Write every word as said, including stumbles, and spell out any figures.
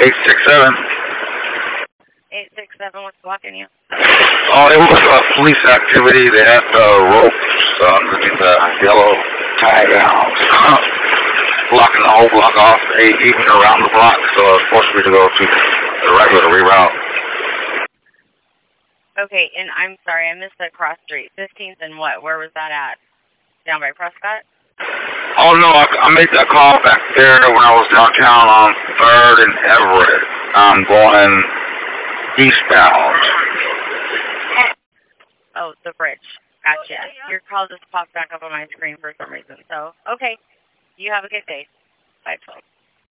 eight six seven. eight six seven, what's blocking you? Oh, it was uh, police activity. They had the ropes underneath the yellow tag out. Blocking the whole block off, eight, even around the block, so it's forced me to go to the regular reroute. Okay, and I'm sorry, I missed that cross street. fifteenth and what? Where was that at? Down by Prescott? Oh, no, I, I made that call back there when I was downtown on third and Everett. I'm going eastbound. Oh, the bridge. Gotcha. Your call just popped back up on my screen for some reason. So, okay. You have a good day. Bye, twelve.